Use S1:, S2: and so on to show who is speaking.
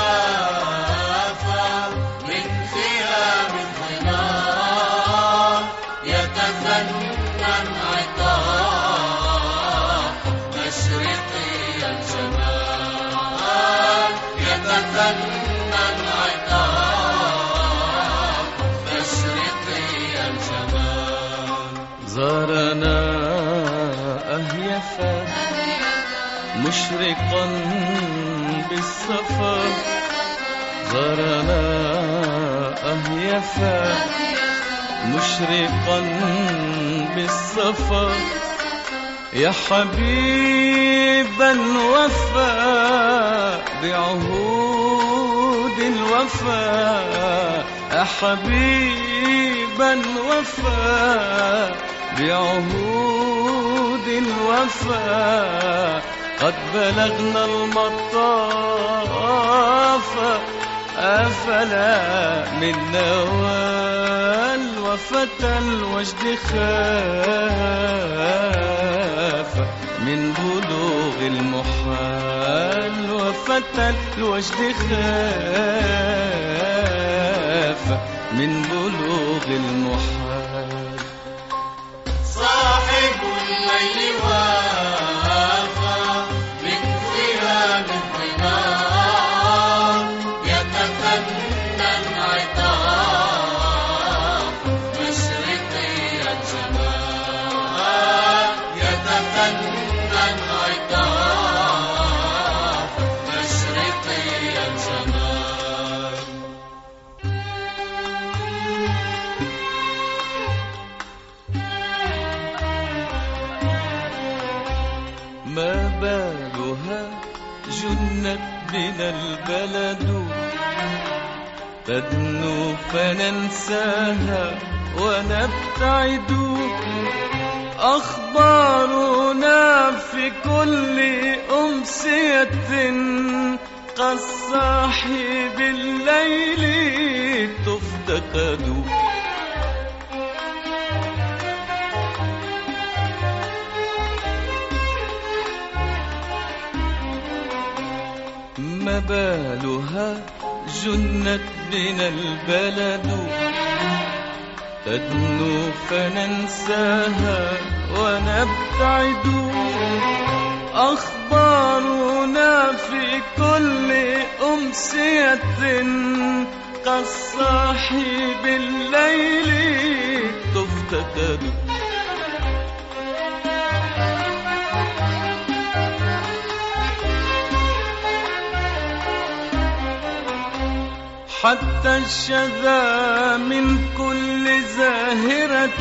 S1: وافى من خيام الظلال يتفنن عطاء مشرقي الجمال يتفنن عطاء مشرقي الجمال.
S2: زارنا أهيفا مشرقا بالصفا زارنا أهيفا مشرقا بالصفا يا حبيبا وفى بعهود الوفا يا حبيبا وفى بعهود الوفا قد بلغنا المطاف أفلا من نوال وفتى الوجد خاف من بلوغ المحال وفتى الوجد خاف من بلوغ المحال.
S1: صاحب الليل وافى من خيام الظلال يتفنن عطاء مشرقي الجمال يتفنن عطاء مشرقي الجمال.
S2: ما بالها جنت بنا البلد تدنو فننساها ونبتعد أخبارنا في كل أمسية كالصاحي بالليل تفتقد. ما بالها جنت بنا البلد تدنو فننساها ونبتعد أخبارنا في كل أمسية كالصاحي بالليل تفتقد. حتى الشذا من كل زاهرة